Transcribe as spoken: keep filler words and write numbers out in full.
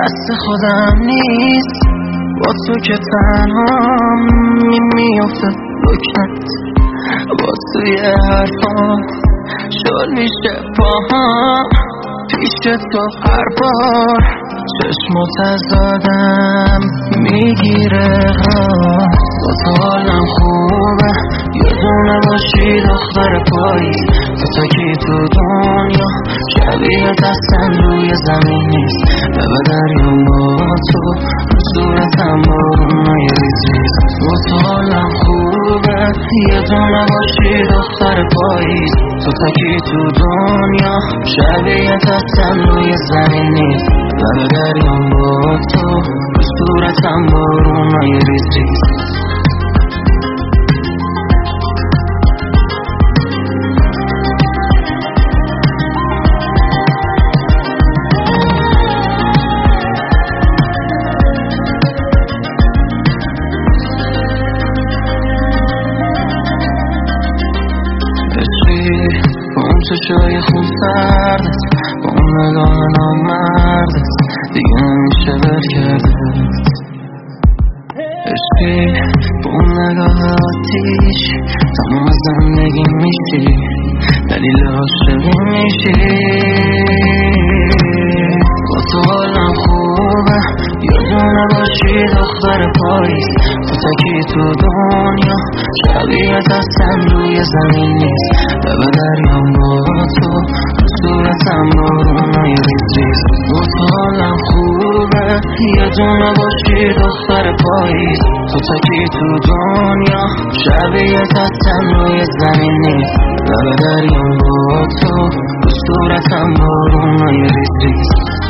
دست خودم نیست، با تو که تنها می میافته رکنت، با توی حرفا شل میشه پاها، پیش تو هر بار چشمات از آدم میگیره. با تو حالم خوبه، یه دونه باشی دختر پایی، تو تا کی تو دنیا شبیه دستن روی زمین نیست. لب دریام با تو، رو صورتم بارونای ریزی. با تو حالم خوبه، یه دونه باشی دختر پایی، تو تا کی تو دنیا شبیه دستن روی زمین نیست. لب دریام با تو، رو صورتم بارونای ریزی. با اون چشای خون سردت، با اون نگاه نامردت، دیگه نمیشه ول کردت. عشقی با اون نگاه آتیش، تمام زندگی میشی، دلیل عاشقی میشی. با تو حالم خوبه، یه دونه باشی دختر پاییز، تو تا کی تو دنیا شبیه دستن روی زمین نیست. لب دریام با تو، رو صورتم بارونای ریز. با تو حالم خوبه، یه دونه باشی دختر پاییز، تو تا کی تو دنیا شبیه دستن روی زمین نیست. لب دریام با تو، رو صورتم بارونای ریز.